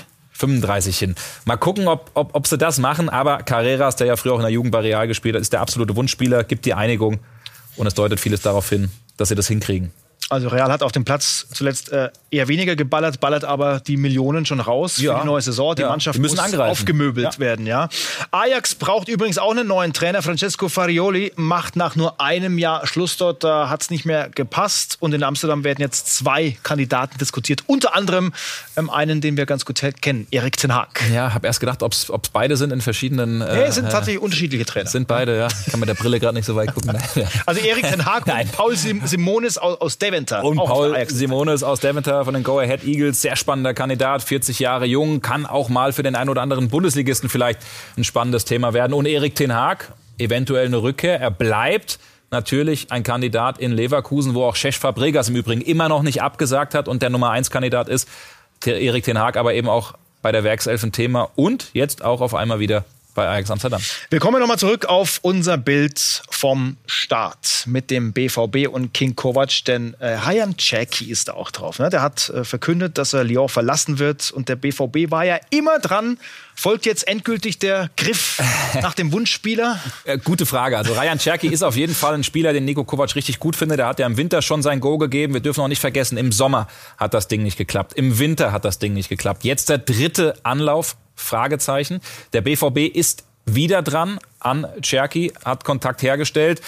35 hin. Mal gucken, ob sie das machen. Aber Carreras, der ja früher auch in der Jugend bei Real gespielt hat, ist der absolute Wunschspieler, gibt die Einigung. Und es deutet vieles darauf hin, dass sie das hinkriegen. Also Real hat auf dem Platz zuletzt eher weniger geballert, ballert aber die Millionen schon raus für die neue Saison. Die Mannschaft muss aufgemöbelt werden. Ja. Ajax braucht übrigens auch einen neuen Trainer. Francesco Farioli macht nach nur einem Jahr Schluss dort. Da hat es nicht mehr gepasst. Und in Amsterdam werden jetzt 2 Kandidaten diskutiert. Unter anderem einen, den wir ganz gut kennen, Erik ten Hag. Ja, habe erst gedacht, ob es beide sind in verschiedenen... Nee, sind tatsächlich unterschiedliche Trainer. Sind beide, ja. Ich kann mit der Brille gerade nicht so weit gucken. Also Erik ten Hag und Paul Simonis aus Deventer. Und Paul Simonis aus Deventer von den Go Ahead Eagles, sehr spannender Kandidat, 40 Jahre jung, kann auch mal für den einen oder anderen Bundesligisten vielleicht ein spannendes Thema werden. Und Erik ten Hag, eventuell eine Rückkehr, er bleibt natürlich ein Kandidat in Leverkusen, wo auch Cesc Fabregas im Übrigen immer noch nicht abgesagt hat und der Nummer 1 Kandidat ist. Erik ten Hag aber eben auch bei der Werkself ein Thema und jetzt auch auf einmal wieder bei Ajax Amsterdam. Wir kommen nochmal zurück auf unser Bild vom Start mit dem BVB und King Kovac, denn Rayan Cherki ist da auch drauf. Ne? Der hat verkündet, dass er Lyon verlassen wird und der BVB war ja immer dran. Folgt jetzt endgültig der Griff nach dem Wunschspieler? Gute Frage. Also Rayan Cherki ist auf jeden Fall ein Spieler, den Niko Kovac richtig gut findet. Der hat ja im Winter schon sein Go gegeben. Wir dürfen auch nicht vergessen, im Sommer hat das Ding nicht geklappt. Im Winter hat das Ding nicht geklappt. Jetzt der 3. Anlauf. Fragezeichen. Der BVB ist wieder dran an Cherki, hat Kontakt hergestellt,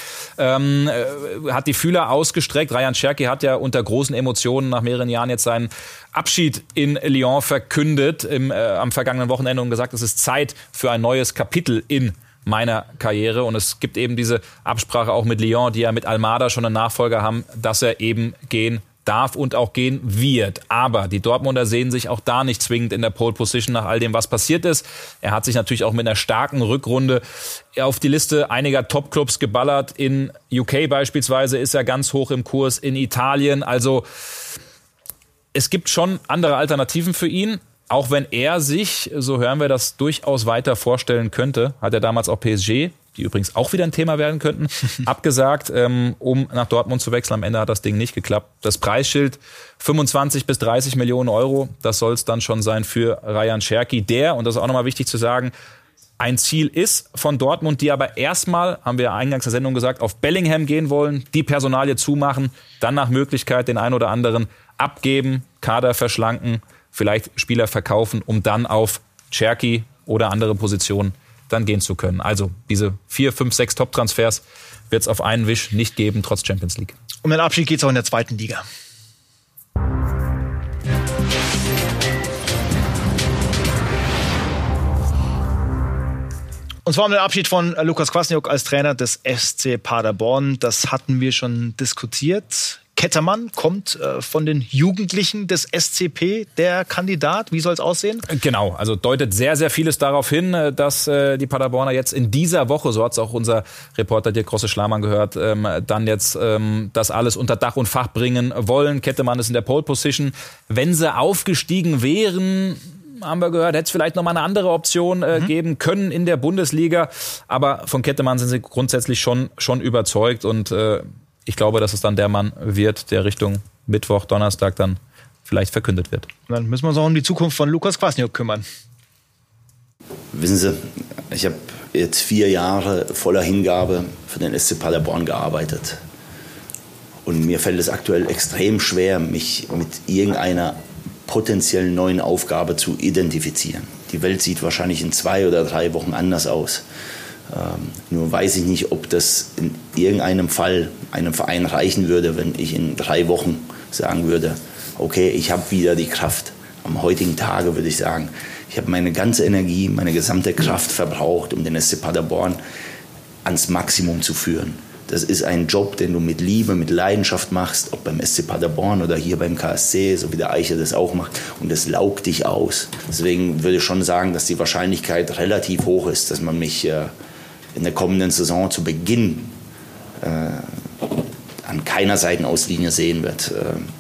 hat die Fühler ausgestreckt. Rayan Cherki hat ja unter großen Emotionen nach mehreren Jahren jetzt seinen Abschied in Lyon verkündet am vergangenen Wochenende und gesagt, es ist Zeit für ein neues Kapitel in meiner Karriere. Und es gibt eben diese Absprache auch mit Lyon, die ja mit Almada schon einen Nachfolger haben, dass er eben gehen darf und auch gehen wird. Aber die Dortmunder sehen sich auch da nicht zwingend in der Pole Position nach all dem, was passiert ist. Er hat sich natürlich auch mit einer starken Rückrunde auf die Liste einiger Top-Clubs geballert. In UK beispielsweise ist er ganz hoch im Kurs, in Italien. Also es gibt schon andere Alternativen für ihn. Auch wenn er sich, so hören wir das, durchaus weiter vorstellen könnte, hat er damals auch PSG, die übrigens auch wieder ein Thema werden könnten, abgesagt, um nach Dortmund zu wechseln. Am Ende hat das Ding nicht geklappt. Das Preisschild 25 bis 30 Millionen Euro, das soll es dann schon sein für Rayan Cherki, der, und das ist auch nochmal wichtig zu sagen, ein Ziel ist von Dortmund, die aber erstmal, haben wir eingangs der Sendung gesagt, auf Bellingham gehen wollen, die Personalie zumachen, dann nach Möglichkeit den einen oder anderen abgeben, Kader verschlanken, vielleicht Spieler verkaufen, um dann auf Cherki oder andere Positionen dann gehen zu können. Also diese 4, 5, 6 Top-Transfers wird es auf einen Wisch nicht geben, trotz Champions League. Um den Abschied geht es auch in der 2. Liga. Und zwar um den Abschied von Lukas Kwasniok als Trainer des SC Paderborn. Das hatten wir schon diskutiert. Kettermann kommt von den Jugendlichen des SCP, der Kandidat. Wie soll es aussehen? Genau, also deutet sehr, sehr vieles darauf hin, dass die Paderborner jetzt in dieser Woche, so hat es auch unser Reporter Dirk Grosse-Schlamann gehört, dann jetzt das alles unter Dach und Fach bringen wollen. Kettermann ist in der Pole Position. Wenn sie aufgestiegen wären, haben wir gehört, hätte es vielleicht noch mal eine andere Option geben können in der Bundesliga. Aber von Kettermann sind sie grundsätzlich schon überzeugt und ich glaube, dass es dann der Mann wird, der Richtung Mittwoch, Donnerstag dann vielleicht verkündet wird. Dann müssen wir uns auch um die Zukunft von Lukas Kwasniok kümmern. Wissen Sie, ich habe jetzt 4 Jahre voller Hingabe für den SC Paderborn gearbeitet. Und mir fällt es aktuell extrem schwer, mich mit irgendeiner potenziellen neuen Aufgabe zu identifizieren. Die Welt sieht wahrscheinlich in 2 oder 3 Wochen anders aus. Nur weiß ich nicht, ob das in irgendeinem Fall einem Verein reichen würde, wenn ich in 3 Wochen sagen würde, okay, ich habe wieder die Kraft. Am heutigen Tage würde ich sagen, ich habe meine ganze Energie, meine gesamte Kraft verbraucht, um den SC Paderborn ans Maximum zu führen. Das ist ein Job, den du mit Liebe, mit Leidenschaft machst, ob beim SC Paderborn oder hier beim KSC, so wie der Eiche das auch macht. Und das laugt dich aus. Deswegen würde ich schon sagen, dass die Wahrscheinlichkeit relativ hoch ist, dass man mich in der kommenden Saison zu Beginn an keiner Seitenauslinie sehen wird.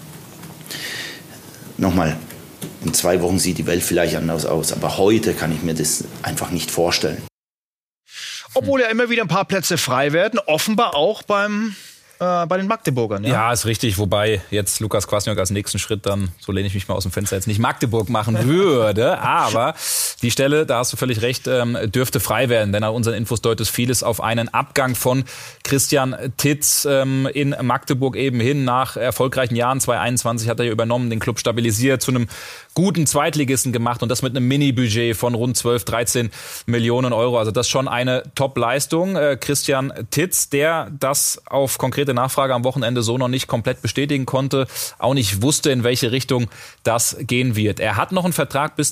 Nochmal, in 2 Wochen sieht die Welt vielleicht anders aus, aber heute kann ich mir das einfach nicht vorstellen. Obwohl ja immer wieder ein paar Plätze frei werden, offenbar auch bei den Magdeburgern. Ja, ist richtig. Wobei jetzt Lukas Kwasniok als nächsten Schritt dann, so lehne ich mich mal aus dem Fenster, jetzt nicht Magdeburg machen würde. Aber die Stelle, da hast du völlig recht, dürfte frei werden. Denn nach unseren Infos deutet vieles auf einen Abgang von Christian Titz in Magdeburg eben hin. Nach erfolgreichen Jahren, 2021 hat er ja übernommen, den Club stabilisiert, zu einem guten Zweitligisten gemacht und das mit einem Mini-Budget von rund 12, 13 Millionen Euro. Also das ist schon eine Top-Leistung. Christian Titz, der das auf konkrete Nachfrage am Wochenende so noch nicht komplett bestätigen konnte, auch nicht wusste, in welche Richtung das gehen wird. Er hat noch einen Vertrag bis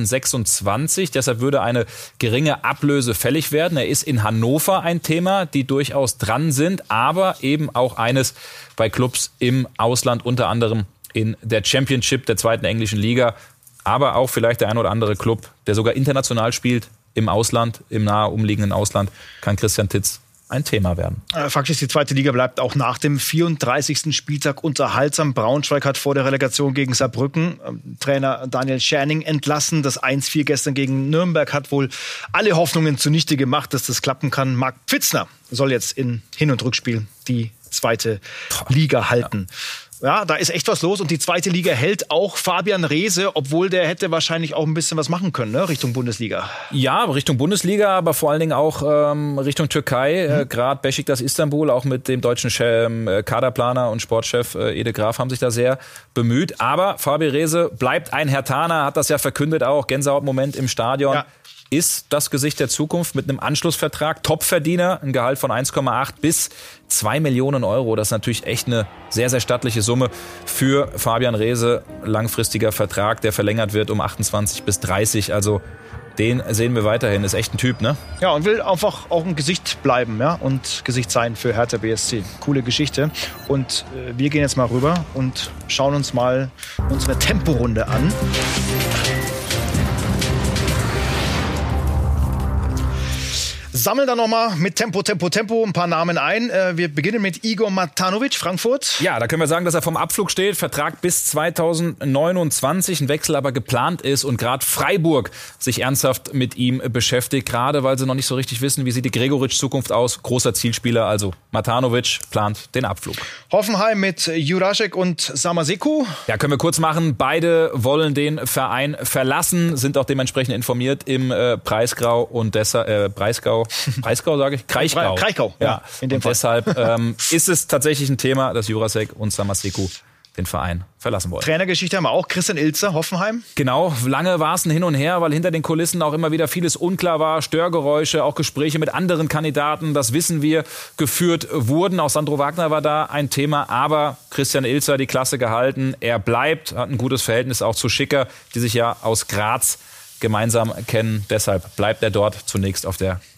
2026, deshalb würde eine geringe Ablöse fällig werden. Er ist in Hannover ein Thema, die durchaus dran sind, aber eben auch eines bei Clubs im Ausland, unter anderem in der Championship der 2. englischen Liga, aber auch vielleicht der ein oder andere Club, der sogar international spielt, im Ausland, im nahe umliegenden Ausland, kann Christian Titz ein Thema werden. Faktisch, die 2. Liga bleibt auch nach dem 34. Spieltag unterhaltsam. Braunschweig hat vor der Relegation gegen Saarbrücken Trainer Daniel Scherning entlassen. Das 1-4 gestern gegen Nürnberg hat wohl alle Hoffnungen zunichte gemacht, dass das klappen kann. Marc Pfitzner soll jetzt in Hin- und Rückspiel die 2. Liga halten. Ja, da ist echt was los und die 2. Liga hält auch Fabian Reese, obwohl der hätte wahrscheinlich auch ein bisschen was machen können, ne? Richtung Bundesliga. Ja, Richtung Bundesliga, aber vor allen Dingen auch Richtung Türkei. Gerade Beşiktaş Istanbul, auch mit dem deutschen Kaderplaner und Sportchef Ede Graf haben sich da sehr bemüht. Aber Fabian Reese bleibt ein Herthaner, hat das ja verkündet auch, Gänsehautmoment im Stadion. Ja. Ist das Gesicht der Zukunft mit einem Anschlussvertrag, Topverdiener, ein Gehalt von 1,8 bis 2 Millionen Euro. Das ist natürlich echt eine sehr, sehr stattliche Summe für Fabian Reese. Langfristiger Vertrag, der verlängert wird um 28 bis 30. Also den sehen wir weiterhin. Ist echt ein Typ, ne? Ja, und will einfach auch ein Gesicht bleiben, ja, und Gesicht sein für Hertha BSC. Coole Geschichte. Und wir gehen jetzt mal rüber und schauen uns mal unsere Temporunde an. Sammeln dann nochmal mit Tempo ein paar Namen ein. Wir beginnen mit Igor Matanovic, Frankfurt. Ja, da können wir sagen, dass er vom Abflug steht. Vertrag bis 2029, ein Wechsel aber geplant ist und gerade Freiburg sich ernsthaft mit ihm beschäftigt. Gerade weil sie noch nicht so richtig wissen, wie sieht die Gregoritsch-Zukunft aus. Großer Zielspieler, also Matanovic plant den Abflug. Hoffenheim mit Jurasek und Samaseku. Ja, können wir kurz machen. Beide wollen den Verein verlassen, sind auch dementsprechend informiert im Breisgau und deshalb Breisgau sage ich? Kraichgau. Ja, in dem Fall. Deshalb ist es tatsächlich ein Thema, dass Jurasek und Samaseku den Verein verlassen wollen. Trainergeschichte haben wir auch. Christian Ilzer, Hoffenheim. Genau, lange war es ein Hin und Her, weil hinter den Kulissen auch immer wieder vieles unklar war. Störgeräusche, auch Gespräche mit anderen Kandidaten, das wissen wir, geführt wurden. Auch Sandro Wagner war da ein Thema, aber Christian Ilzer die Klasse gehalten. Er bleibt, hat ein gutes Verhältnis auch zu Schicker, die sich ja aus Graz gemeinsam kennen. Deshalb bleibt er dort zunächst auf der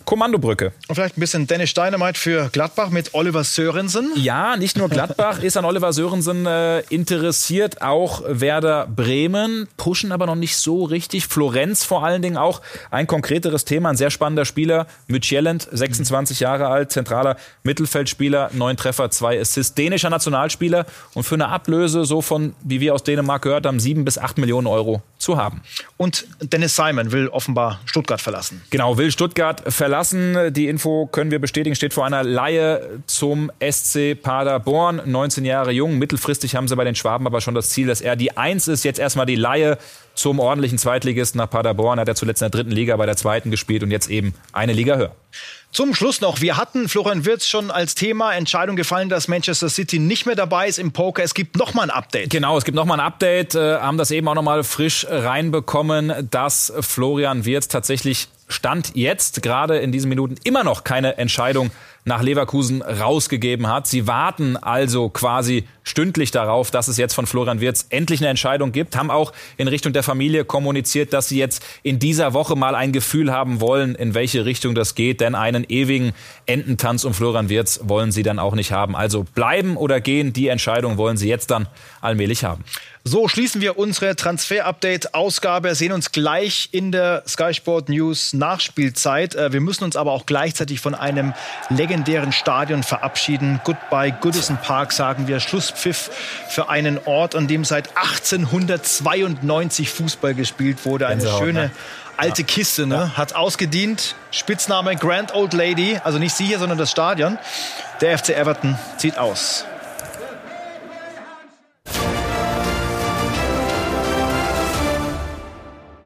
Kommandobrücke. Und vielleicht ein bisschen Dennis Dynamite für Gladbach mit Oliver Sörensen. Ja, nicht nur Gladbach ist an Oliver Sörensen interessiert, auch Werder Bremen, pushen aber noch nicht so richtig. Florenz vor allen Dingen auch ein konkreteres Thema, ein sehr spannender Spieler. Mütjelend, 26 Jahre alt, zentraler Mittelfeldspieler, 9 Treffer, 2 Assists, dänischer Nationalspieler und für eine Ablöse so von, wie wir aus Dänemark gehört haben, 7 bis 8 Millionen Euro zu haben. Und Dennis Simon will offenbar Stuttgart verlassen. Genau, will Stuttgart verlassen. Die Info können wir bestätigen, steht vor einer Leihe zum SC Paderborn. 19 Jahre jung, mittelfristig haben sie bei den Schwaben aber schon das Ziel, dass er die 1 ist. Jetzt erstmal die Leihe zum ordentlichen Zweitligisten nach Paderborn. Hat er zuletzt in der 3. Liga bei der 2. gespielt und jetzt eben eine Liga höher. Zum Schluss noch, wir hatten Florian Wirtz schon als Thema Entscheidung gefallen, dass Manchester City nicht mehr dabei ist im Poker. Es gibt noch mal ein Update. Genau, es gibt noch mal ein Update. Haben das eben auch noch mal frisch reinbekommen, dass Florian Wirtz tatsächlich Stand jetzt, gerade in diesen Minuten, immer noch keine Entscheidung nach Leverkusen rausgegeben hat. Sie warten also quasi stündlich darauf, dass es jetzt von Florian Wirtz endlich eine Entscheidung gibt. Haben auch in Richtung der Familie kommuniziert, dass sie jetzt in dieser Woche mal ein Gefühl haben wollen, in welche Richtung das geht. Denn einen ewigen Ententanz um Florian Wirtz wollen sie dann auch nicht haben. Also bleiben oder gehen, die Entscheidung wollen sie jetzt dann allmählich haben. So schließen wir unsere Transfer-Update-Ausgabe. Sehen uns gleich in der Sky Sport News Nachspielzeit. Wir müssen uns aber auch gleichzeitig von einem legendären Stadion verabschieden. Goodbye Goodison Park, sagen wir. Schlusspfiff für einen Ort, an dem seit 1892 Fußball gespielt wurde. Eine schöne alte Kiste, ne? Hat ausgedient. Spitzname Grand Old Lady. Also nicht sie hier, sondern das Stadion. Der FC Everton zieht aus.